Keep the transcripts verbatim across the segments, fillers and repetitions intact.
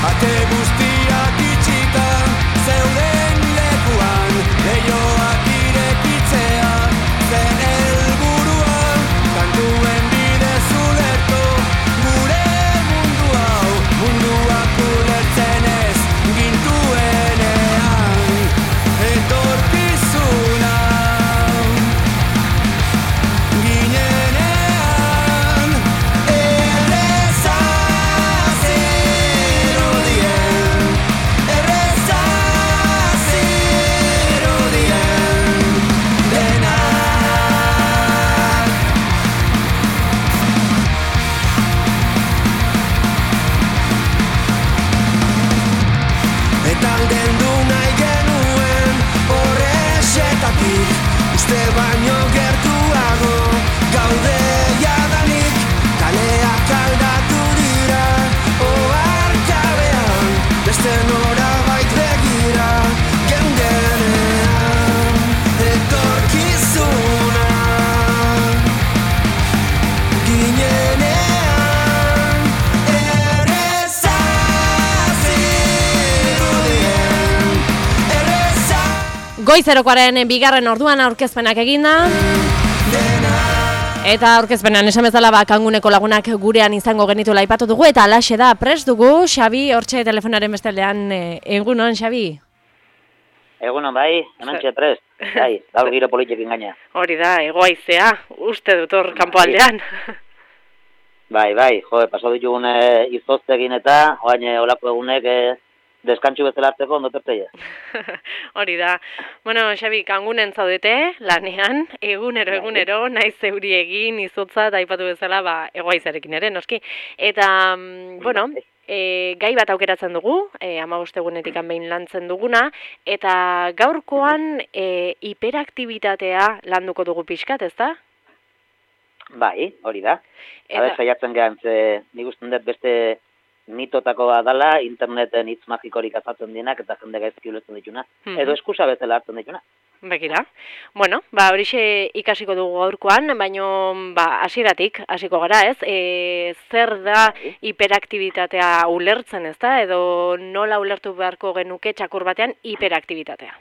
ate guztiak itxita, zeuden lekuan, leioak irekitzea, zen helburua, kantuen bidez ulertu, gure mundu hau, munduak ulertzen ez, gintuenean, etorkizuna. Ginenean, erreza zirudien, erreza zirudien denak. Eta aldendu nahi genuen horrexetatik, uste baino gertuago gaude jadanik, kaleak aldatu dira, oharkabean beste norabait begira, geundenean etorkizuna. Ginenean, erreza zirudien, erreza Goizerokoaren bigarren orduan aurkezpenak eginda. Eta aurkezpenan esan bezala ba, Kanguneko lagunak gurean izango genituela aipatu dugu, eta alaxe da, prest dugu, Xabi, hortxe telefonaren bestaldean, e, egunon, Xabi? Egunon, bai, hementxe prest. Bai, gaur giro politiekin gaina. Hori da, egoaizea, uste dut hor kanpoaldean. Bai, bai, jo, paso ditugun e, izoztegin eta, oain e, olako egunek e, deskantxu bezala hartzeko ondo terteia. Hori da. Bueno, Xabi, Kangunen zaudete, lanean, egunero, egunero, naiz zeuri egin, izotza, eta aipatu bezala, ba, egoaizarekin ere, noski. Eta, mm, bueno, e, gai bat aukeratzen dugu, e, hamabost egunetik behin lantzen duguna, eta gaurkoan e, hiperaktibitatea landuko dugu pixkat, ezta? Bai, hori da. Eta- Habe, saiatzen gehan, ze nik usten dut beste mitotako dala, interneten hitz magikorik azatzen dienak, eta jende gaizki ulertzen dituna. Mhm. Edo eskusa bezala hartzen dituna. Begira. Bueno, ba, horixe ikasiko dugu gaurkoan, baino ba, hasieratik hasiko gara, ez? E, zer da Bai. hiperaktibitatea ulertzen, ezta? Edo nola ulertu beharko genuke txakur batean hiperaktibitatea?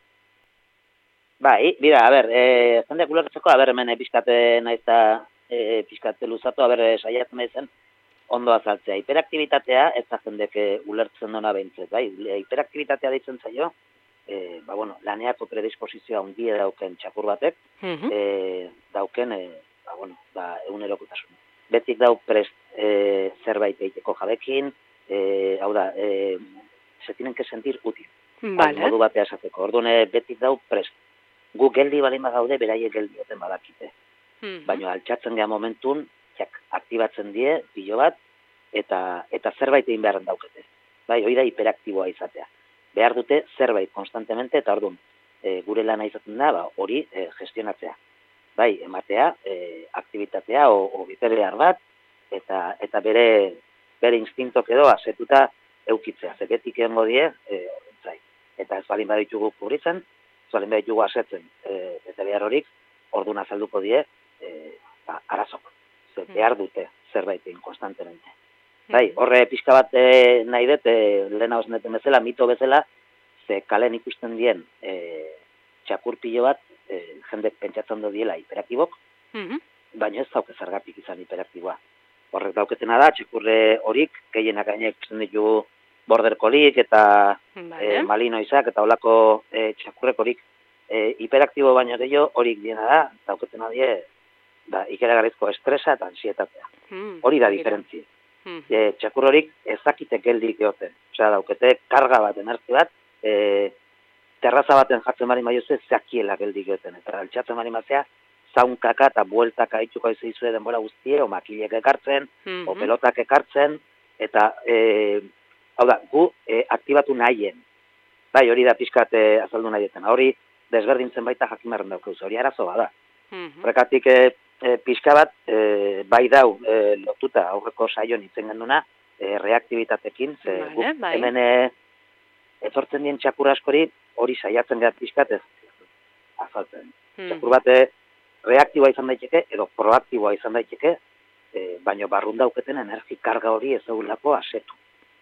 Bai, bira, a ber, e, jendeak ulertzeko, a ber, hemen e, pixkate naiz eta e, pixkate luzatu, a ber, e, saiatzen ezen ondo azaltzea. Hiperaktibitatea ez da jendek e, ulertzen dona behintzet, bai? E, hiperaktibitatea ditzen zaio, e, ba, bueno, laneako predisposizioa ongie dauken txakur batek, Mhm. e, dauken, e, ba, bueno, ba, egunerokotasun. Betik dau prest e, zerbait egiteko jabekin, e, hau da, e, se tienen que sentir útil. Vale. Modu batea esateko. Orduan e, betik dau prest. Gu geldi balin bagaude, beraiek geldi oten badakite. Mhm. Baina altxatzen geha momentun, jak, aktibatzen die, pilo bat, eta eta zerbait egin beharren daukete. Bai, hori da hiperaktiboa izatea. Behar dute zerbait konstantemente, eta orduan, e, gure lana izaten da, ba, hori e, gestionatzea. Bai, ematea, e, aktibitatea, o, o behar bat, eta eta bere bere instintok edo asetuta eukitzea. Zeketik egongo die, e, horrentzai. Eta ez balin baditugu kubritzen, ez balin baditugu asetzen, e, eta behar horik, orduan azalduko die, e, ba, arazok. Ze behar dute zerbait egin konstantemente. Bai, horre pixka bat e, nahi dut, e, lehena osneten bezala, mito bezala, ze kalen ikusten dien e, txakur pilo bat, e, jendek pentsatzen do diela hiperaktibok, Mhm. baina ez dauke zergatik izan hiperaktiboa. Horrek dauketena da, txakurre horik, gehienak gainek ikusten ditugu border colliek eta Vale. e, malinoizak eta olako e, txakurrek horik e, hiperaktibo baino gehiago horik diena da, dauketena die, da, ikeragarrizko estresa eta ansietatea. Mhm. Hori da Begira. diferentzia. Mhm. E, txakur horik ezakite geldik egoten. Osea, daukete karga bat, energi bat, e, terraza baten jartzen bari maioze, zakiela geldik egoten. Eta altxatzen bari mazea, zaunkaka eta bueltaka itxuko izizue denbora guztie, o makilek ekartzen, Mhm. o pelotak ekartzen, eta, e, hau da, gu e, aktibatu nahien. Bai, hori da pixkat e, azaldu nahieten. Hori desberdintzen baita jakimarren daukuz, hori arazo bada. Mhm. Horrekatik e, e, pixka bat, e, bai dau e, lotuta aurreko saioan itzen genduna, e, reaktibitatekin, ze Vale, guk bai. hemen e, etortzen dien txakur askori, hori saiatzen gara pixkat ez azaltzen. Mhm. Txakur bat e, reaktiboa izan daiteke, edo proaktiboa izan daiteke, e, baino barrun dauketen energi karga hori ez daulako asetu.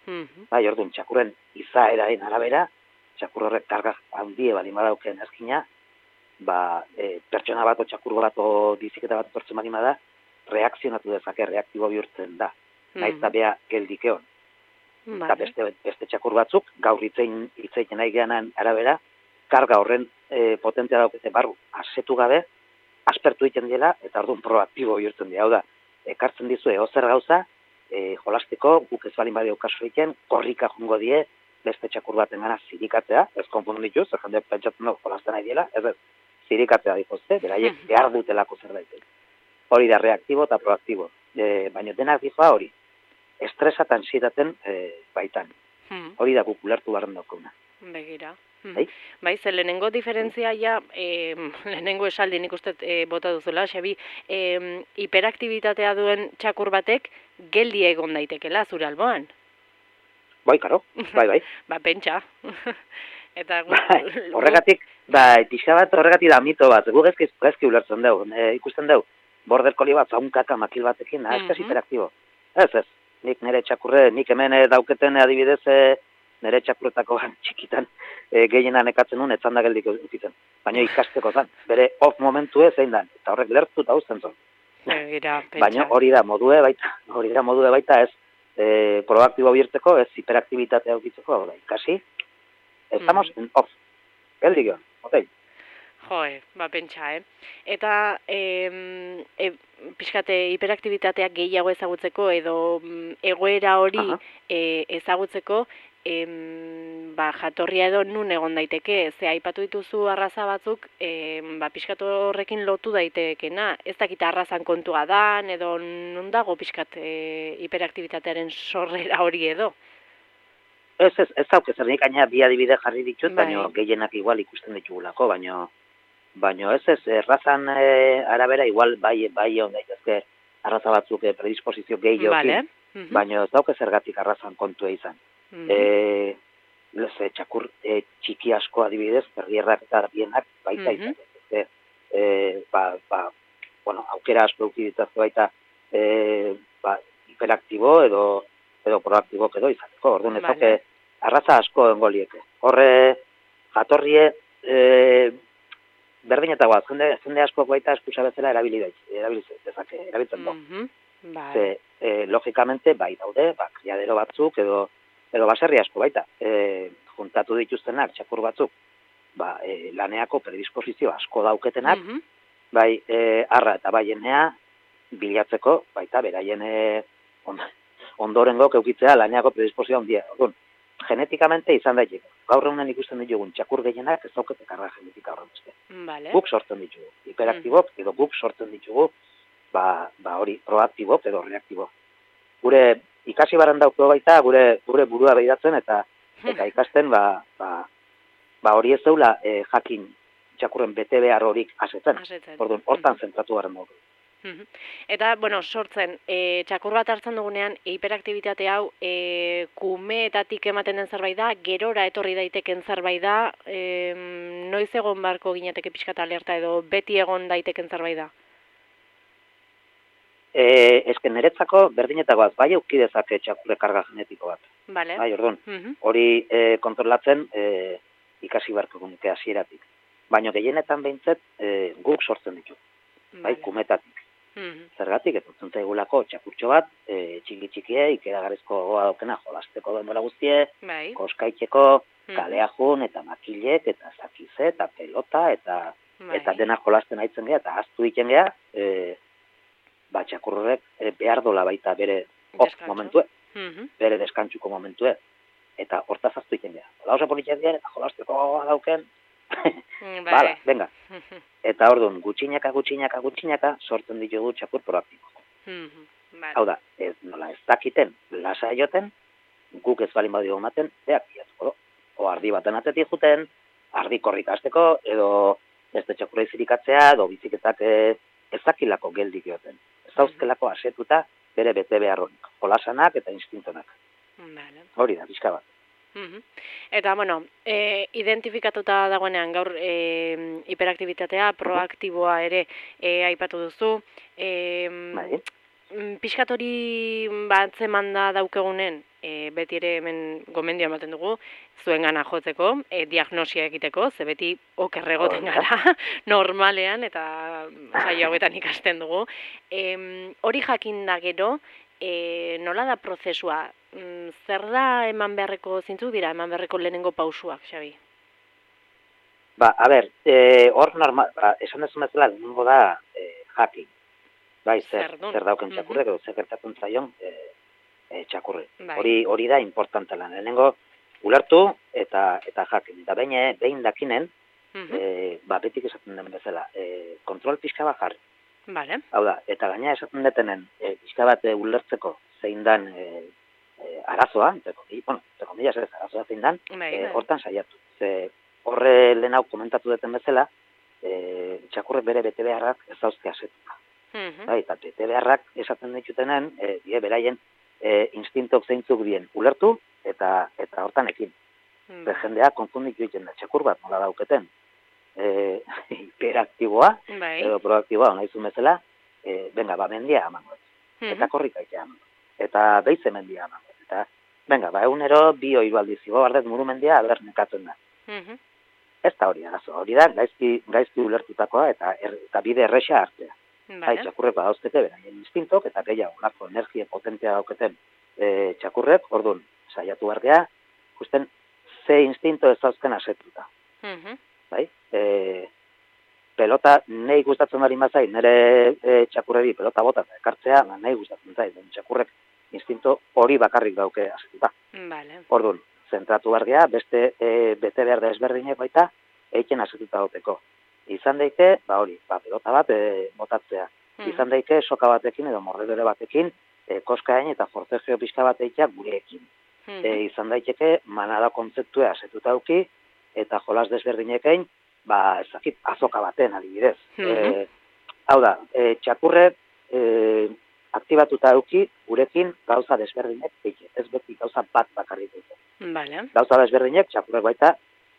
Mhm. Bai, orduan, txakurren izaeraren arabera, txakur horrek karga handie baldin badauken ezkina, ba, e, pertsona bat o txakur bat o biziketa bat etortzen baldin bada, reakzionatu dezake, reaktibo bihurtzen da. Naiz eta bea geldik egon. Eta Vale. beste, beste txakur batzuk, gaur hitzein hitzeiten nahi geanan arabera, karga horren e, potentea daukete barru asetu gabe, aspertu egiten dela, eta orduan proaktibo bihurtzen dira. Hau da, ekartzen dizu egozer gauza, e, jolasteko, guk ez balin badeo kasu egiten, korrika jongo die, beste txakur baten gana zirikatzea, ez konfunditu, zer jendeak pentsatzen dugu jolasten nahi diela, ez ez, zirikatzea dituzte, beraiek behar dutelako zerbait. Hori da, reaktibo eta proaktibo. E, baina denak dijoa hori, estresa eta ansietaten e, baitan. Hmm. Hori da guk ulertu barren daukuna. Begira. Hmm. Bai? Bai, ze lehenengo diferentzia ja, e, lehenengo esaldi nik uste e, bota duzula, Xabi, e, hiperaktibitatea duen txakur batek geldi egon daitekela zure alboan. Bai, karo, bai, bai. Ba, pentsa. Eta gu- Bai, horregatik, bai, pixka bat horregatik da mito bat, gu gezki, gezki ulertzen dugu, e, ikusten dugu, border collie bat, zaunkaka makil batekin, ah, ez da Mhm. hiperaktibo. Ez ez, nik nire txakurre, nik hemen eh, dauketen eh, adibidez, eh, nire txakurretako txikitan e, gehienan ekatzen nun, etzan da geldik eukitzen. Baina ikasteko zan, bere off momentue zein dan, eta horrek lertu eta uzten zon. Begira, pentsa. Baina hori da modue baita, hori da modue baita ez e, proaktibo bihurtzeko, ez hiperaktibitatea eukitzeko, hau da, ikasi, estamos en off, geldik egon, ok? Joe, ba, pentsa, eh? Eta, e, e, pixkate, hiperaktibitateak gehiago ezagutzeko edo mm, egoera hori Aha. e, ezagutzeko, em, ba, jatorria edo nun egon daiteke, ze aipatu dituzu arraza batzuk, em, ba, pixkat horrekin lotu daitekena, ez dakit arrazan kontua dan, edo nun dago pixkat e, hiperaktibitatearen sorrera hori edo. Ez, ez, ez dauk ezer, nik gaina bi adibide jarri ditut, Bai. baina gehienak igual ikusten ditugulako, baina baina ez ez, errazan e, arabera igual bai, bai on daitezke arraza batzuk e, predisposizio gehiokin, Vale. Mhm. baina ez dauk ezergatik arrazan kontua izan. Mhm. E, leze, txakur e, txiki asko adibidez, berrierrak eta arbienak baita Mhm. izan. E, e, ba, ba, bueno, aukera asko eduki ditazte baita e, ba, hiperaktibo edo edo proaktibo edo izateko. Orduan ez Vale. dauke arraza asko engolieke. Horre jatorrie e, berdinetagoa, jende, jende asko baita eskusa bezala erabili daitz, erabili dezake, erabiltzen du. Mhm. Vale. Ze, e, logikamente, bai daude, ba, kriadero batzuk, edo, edo baserri asko baita, e, juntatu dituztenak, txakur batzuk, ba, e, laneako predisposizio asko dauketenak, Mhm. bai, e, arra eta bai enea, bilatzeko, baita, beraien e, on, ondorengok eukitzea laneako predisposizio handia. Orduan, genetikamente izan daiteke. Gaur egunen ikusten ditugun txakur gehienak ez daukete karga genetika horren beste. Vale. Guk sortzen ditugu, hiperaktibok edo guk sortzen ditugu, ba, ba hori proaktibok edo reaktibok. Gure ikasi barren dauko baita, gure gure burua behiratzen eta eta ikasten ba, ba, ba hori ez zeula e, jakin txakurren bete behar horik asetzen. Asetzen. Orduan, hortan zentratu barren dauko. Mhm. Eta, bueno, sortzen, e, txakur bat hartzen dugunean, hiperaktibitate hau e, kumeetatik ematen den zerbait da, gerora etorri daiteken zerbait da, e, noiz egon barko ginateke pixkat alerta edo beti egon daiteken zerbait da. E, esken niretzako berdinetagoaz, bai auki dezake txakurre karga genetiko bat. Vale. Bai, orduan, Mhm. hori e, kontrolatzen e, ikasi barko genuke hasieratik. Baina gehienetan behintzet e, guk sortzen ditu, bai, Vale. kumetatik. Mhm. Zergatik, etortzen zaigulako txakurtxo bat, e, txiki txikie, ikeragarrizko gogoa daukena jolasteko denbora guztie, Bai. koskaitzeko, Mhm. kalea jun, eta makilek, eta zakize, eta pelota, eta Bai. eta dena jolasten aitzen gea, eta aztu egiten gea, e, ba, txakurrek e, behar dola baita bere off Deskantzu. momentue, Mhm. bere deskantzuko momentue, eta hortaz aztu egiten gea. Ola oso politzen dira, eta jolasteko gogoa dauken, Mm, bala, Bai. venga. Mhm. Eta orduan, gutxinaka, gutxinaka, gutxinaka, sortzen ditugu txakur proaktibo. Mhm. Vale. Hau da, ez nola ez dakiten, lasa joten, guk ez balin badio ematen, beak bilatuko do. O ardi baten atetik juten, ardi korrik hasteko, edo beste txakurra izirikatzea, edo biziketak eh, ez dakilako geldik joten. Ez dauzkelako asetuta bere bete behar horik, jolasanak eta instintonak. Vale. Hori da, pixka bat. Mhm. Eta, bueno, e, identifikatuta dagoenean gaur e, hiperaktibitatea, proaktiboa ere e, aipatu duzu. E, Bai. Pixkat hori batzeman da daukegunen, e, beti ere hemen gomendio ematen dugu, zuengana jotzeko, e, diagnosia egiteko, ze beti oker egoten gara, normalean, eta saio hauetan ikasten dugu. Em, hori jakin da gero, e, nola da prozesua? Mm, zer da eman beharreko zintzu dira, eman beharreko lehenengo pausuak, Xabi? Ba, a ber, e, hor normal, ba, esan dezu bezala, lehenengo da e, jakin. Bai, zer, Zerdun. zer dauken Mhm. txakurrek, edo zer gertatzen zaion e, e, txakurri. Bai. Hori hori da importante lan. Lehenengo ulertu eta eta jakin. Eta behin, e, behin dakinen, Mhm. e, ba, betik esaten den bezala, e, kontrol pixka bat jarri. Vale. Hau da, eta gaina esaten detenen, e, pixka bat e, ulertzeko zein dan e, e, arazoa, enteko, bueno, enteko millas ez, arazoa zein dan, Bai, e, bai. hortan saiatu. Ze horre lehen hau komentatu duten bezala, e, txakurrek bere bete beharrak ez dauzke asetuta. Mhm. Bai, eta bete beharrak esaten ditutenen, e, die beraien e, instintok zeintzuk dien ulertu eta eta hortan ekin. Ze Bai. jendea konfunditu egiten da, txakur bat nola dauketen. E, hiperaktiboa, Bai. edo proaktiboa, nahi zuen bezala, e, venga, ba, mendia amango. Mhm. Eta korrika itea amango. Eta beize mendia amango. Eta, venga, ba, egunero bi hiru aldiz igo bardet muru mendia aber nekatzen da. Mhm. Ez da hori arazo, hori da gaizki, gaizki ulertutakoa eta, er, eta bide erresa hartzea. Bai, Vale. txakurrek badauzkete beraien instintok eta gehiago olako energia potentea dauketen e, txakurrek, orduan, saiatu behar gea, ikusten ze instinto ez dauzken asetuta. Mhm. Bai? E, pelota nahi gustatzen bari mazai, nire e, txakurreri pelota bota eta ekartzea, ba, nahi gustatzen zait, den txakurrek instinto hori bakarrik dauke asetuta. Vale. Orduan, zentratu behar gea, beste e, bete behar da ezberdinek baita, eiken asetuta dauteko. Izan daike, ba hori, ba, pelota bat e, botatzea. Mhm. Izan daike soka batekin edo morredore batekin, e, koskain eta forcejeo pixka bat eitea gureekin. Mhm. E, izan daiteke manada kontzeptua asetuta dauki, eta jolas desberdinekein, ba, ezakit, azoka baten adibidez. Mhm. E, hau da, e, txakurrek e, aktibatuta dauki gurekin gauza desberdinek eike. Ez beti gauza bat bakarrik dute. Vale. Gauza desberdinek txakurrek baita,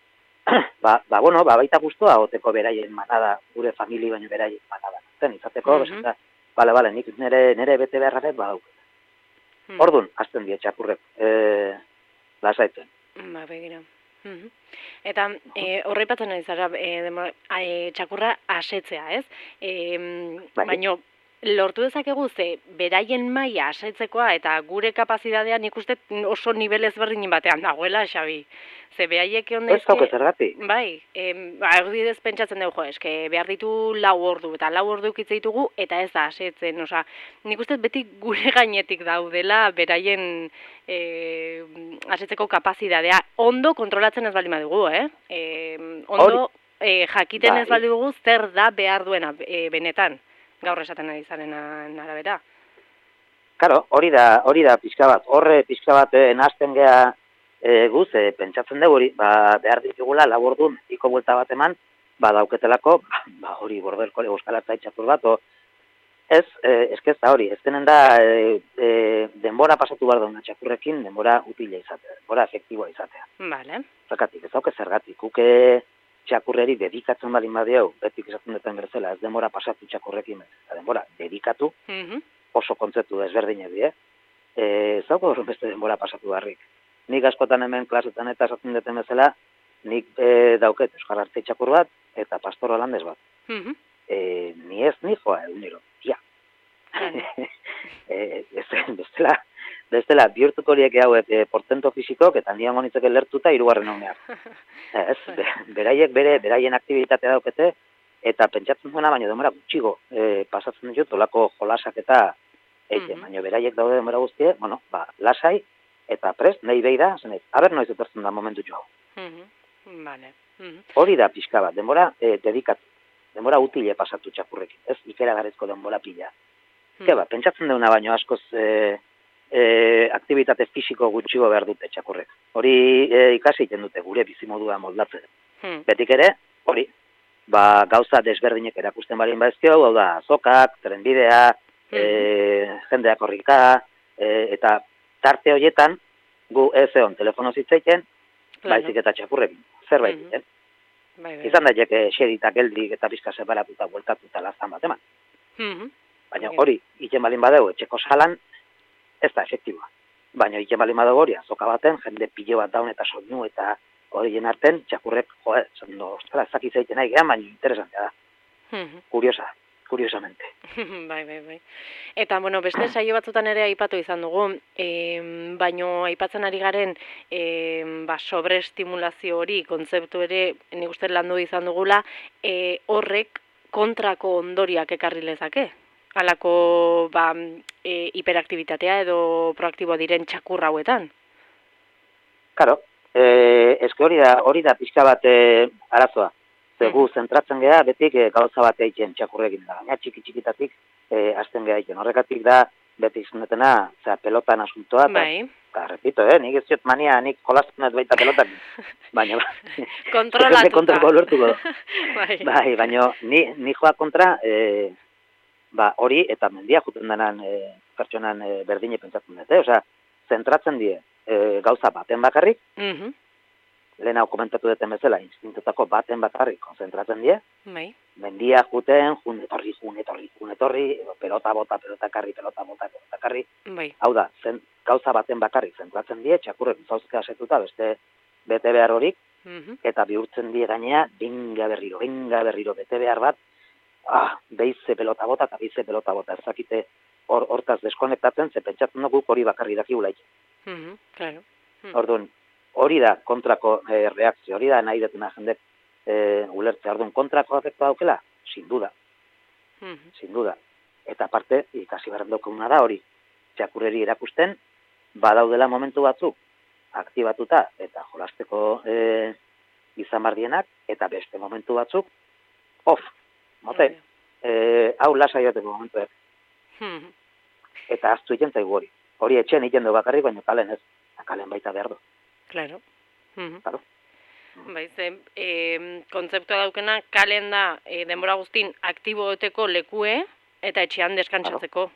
ba, ba, bueno, ba, baita guztua goteko beraien manada, gure famili baino beraien manada. Zen, izateko, Mhm. mm bale, bale, nik nire, nire bete beharrarek badauket. Mhm. Orduan, azten die txakurrek, e, lasaitzen. Ba, begira. Mhm. Eta e, horreipatzen nahi zara, e, demo- e, txakurra asetzea, ez? E, Bai. baino, lortu dezakegu ze beraien maila asetzekoa eta gure kapazitatea nik uste oso nivel ezberdin batean dagoela, Xabi. Ze behaiek egon Ez dauke zergatik. Bai, em, ba, erdidez pentsatzen dugu, jo, eske behar ditu lau ordu, eta lau ordu ukitze ditugu, eta ez da asetzen, osea, nik uste beti gure gainetik daudela beraien e, asetzeko kapazitatea. Ondo kontrolatzen ez baldin badugu, eh? E, ondo e, jakiten Bai. ez baldin dugu zer da behar duena e, benetan, gaur esaten ari zaren arabera. Karo, hori da, hori da pixka bat. Horre pixka bat eh, nahazten gea e, guz, e, pentsatzen dugu hori, ba, behar ditugula labordun, iko buelta bat eman, ba, dauketelako, ba, hori borderko euskalatza txakur bat, o, ez, e, eskez da hori, ez denen da e, e, denbora pasatu behar dauna txakurrekin, denbora utila izatea, denbora efektiboa izatea. Vale. Zergatik, ez dauke zergatik, uke txakurreri dedikatzen balin badiau, betik esaten duten berzela, ez denbora pasatu txakurrekin, eta denbora dedikatu, Mhm. oso kontzeptu desberdinak die. Eh, ez dauko horren beste denbora pasatu beharrik. Nik askotan hemen klasetan eta esaten duten bezala, nik e, dauket euskal arte txakur bat eta pastor holandez bat. Mhm. E, ni ez ni joa egunero, ja. Vale. e, ez, bestela, bestela, bihurtuko horiek hauek e, portento fisikok eta nian monitzeke lertuta hirugarren honean. Ez, be, beraiek bere, beraien aktibitatea daukete, eta pentsatzen duena, baina denbora gutxigo e, pasatzen ditut, olako jolasak eta eite, Mhm. baina beraiek daude denbora guztie, bueno, ba, lasai, eta prest, nahi behi da, zenez, haber noiz etortzen da momentu jo. Mhm. Vale. Mhm. Hori da pixka bat, denbora e, dedikatu, denbora utile pasatu txakurrekin, ez ikeragarrizko denbora pila. Mhm. Ke ba, pentsatzen duena baino askoz e, e, aktivitate fisiko gutxigo behar dute txakurrek. Hori e, ikasi egiten dute gure bizimodua moldatzen. Mhm. Betik ere, hori, ba, gauza desberdinek erakusten balin baizkio, hau da, azokak, trenbidea, e, jendeak horrika, e, eta tarte horietan, gu ez egon telefono zitzaiken, Claro. baizik eta txakurrekin, zerbait Mhm. egiten. Bai, bai. Izan daiteke xerita geldik eta pizka separatuta, bueltatuta lazan bat eman. Mhm. Baina Bai. hori, iten balin badeu, etxeko salan, ez da efektiboa. baina iken bali madago hori, azoka baten, jende pilo bat daun eta soinu eta horien arten, txakurrek, jo, esan do, ostara, ezaki zeiten nahi gehan, baina interesantea da. Kuriosa, kuriosamente. Bai, bai, bai. Eta, bueno, beste saio batzutan ere aipatu izan dugu, e, baino aipatzen ari garen e, ba, sobreestimulazio hori, kontzeptu ere, nik uste landu izan dugula, e, horrek kontrako ondoriak ekarri lezake. Halako ba, e, hiperaktibitatea edo proaktiboa diren txakur hauetan. Karo, e, eske hori da, hori da pixka bat e, arazoa. Zegu, zentratzen geha, betik e, gauza bat egiten txakurrekin da. Gaina txiki-txikitatik e, azten geha egiten. Horrekatik da, beti izanetena, zera, pelotan asuntoa. Bai. Eta, repito, eh, nik ez ziot mania, nik jolasten ez baita pelotan. Baina, kontrolatuta. Kontrolko lortuko. Bai. Bai, baina, ni, ni joa kontra, e, ba, hori, eta mendia juten denan e, pertsonan e, berdine pentsatzen dut, eh? Osea, zentratzen die e, gauza baten bakarrik, Mhm. lehen hau komentatu duten bezala, instintutako baten bakarrik konzentratzen die, Bai. mendia juten, jun etorri, jun etorri, jun etorri, pelota bota, pelota karri, pelota bota, pelota karri. Bai. Hau da, zen, gauza baten bakarrik zentratzen die, txakurrek zauzka asetuta beste bete behar horik, Mhm. eta bihurtzen die gainea, binga berriro, binga berriro, bete behar bat, ah, beize pelota bota eta beize pelota bota. Ez dakite hor, hortaz deskonektatzen, ze pentsatzen dugu hori bakarri dakigula itxe. Mhm. Claro. Mhm. Orduan, hori da kontrako e, reakzio, hori da nahi detuna jendek e, ulertzea. Orduan, kontrako efektua daukela? Sin duda, Mhm. sin duda. Eta aparte, ikasi behar daukaguna da hori, txakurreri erakusten, badaudela momentu batzuk, aktibatuta eta jolasteko e, izan bardienak, eta beste momentu batzuk, off, mote, e, hau lasa joteko momentuek, Mhm. eta aztu egiten zaigu hori. Hori etxen egiten du bakarrik, baina kalen ez, kalen baita behar du. Claro. Mhm. Claro. Bai, ze, e, kontzeptua daukena, kalen da e, denbora guztin aktibo egoteko lekue eta etxean deskantsatzeko.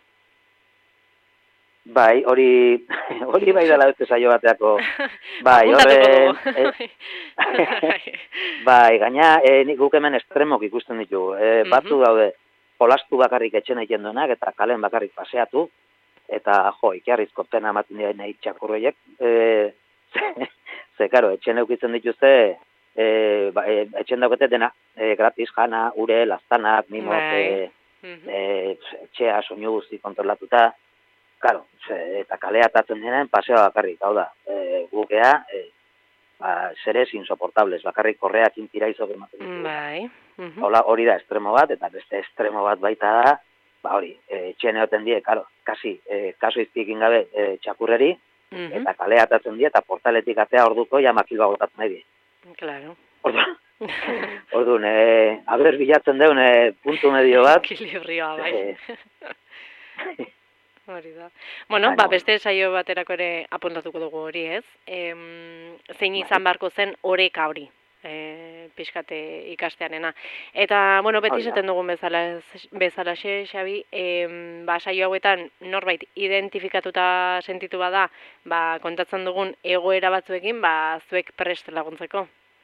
Bai, hori hori bai dela beste saio bateako. Bai, Apuntatuko horren... dugu. eh, bai, gaina e, nik guk hemen estremok ikusten ditugu. E, Mhm. Batzu daude, jolastu bakarrik etxen egiten duenak, eta kalen bakarrik paseatu, eta jo, ikarrizko pena ematen dira nahi txakurroiek. E, ze, ze, karo, etxen eukitzen dituzte, e, ba, e, etxen daukete dena, e, gratis, jana, ure, lastanak, mimok, Bai. e, Mhm. e, etxea, soinu guzti kontrolatuta, claro, eta kalea atatzen denen paseo bakarrik, hau da, e, gukea, e, ba, seres insoportables, bakarrik korreak intiraizok ematen ditu. Bai. Mhm. Hola, hori da estremo bat, eta beste estremo bat baita da, ba hori, e, etxean egoten die, karo, kasi, e, kaso izpikin gabe e, txakurreri, Mhm. eta kalea atatzen die, eta portaletik atea orduko ja makilba botatzen nahi die. Claro. Orduan, orduan, e, aber bilatzen deun e, puntu medio bat, Ekilibrioa, bai. e, Hori da. Bueno, Baina, ba, bueno. beste saio baterako ere apuntatuko dugu hori, ez? Em, zein Bai. izan beharko zen oreka hori, e, pixkate ikastearena. Eta, bueno, beti Hori da. esaten dugun bezala, bezalaxe, Xabi, em, ba, saio hauetan norbait identifikatuta sentitu bada, ba, kontatzen dugun egoera batzuekin, ba, zuek prest laguntzeko.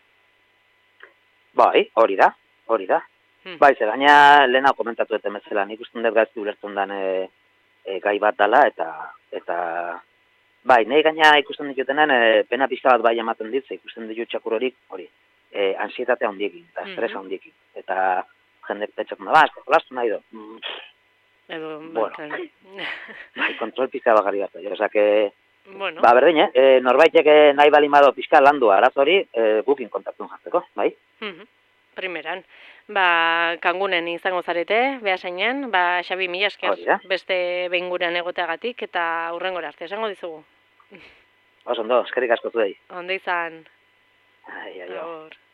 bai, hori da, hori da. Hmm. Bai, ze gaina lehena komentatu dut bezala, nik usten dut gaizki ulertzen den e, e, gai bat dala, eta, eta bai, nahi gaina ikusten ditutenen e, pena pixka bat bai ematen dit, ze ikusten ditut txakurorik, hori, e, ansietatea handiekin, eta estresa Mhm. handiekin, eta jendek pentsatzen da, ba, esko, jolastu nahi do. Mm, Edo, Bueno. ba, claro. bai, kontrol pixka bakarri bat, jo, osake, Bueno, ba, berdin, eh? E, norbaitek e, nahi bali mado pixka landu arazo hori, e, gukin kontaktun jartzeko, bai? mhm, primeran. Ba, kangunen izango zarete, behasainen, ba, Xabi, mila esker, Hori da. beste behin gurean egoteagatik, eta hurrengora arte, esango dizugu. Oso ondo, eskerrik asko zuei. Ondo izan, Ai, ai, ai. agur.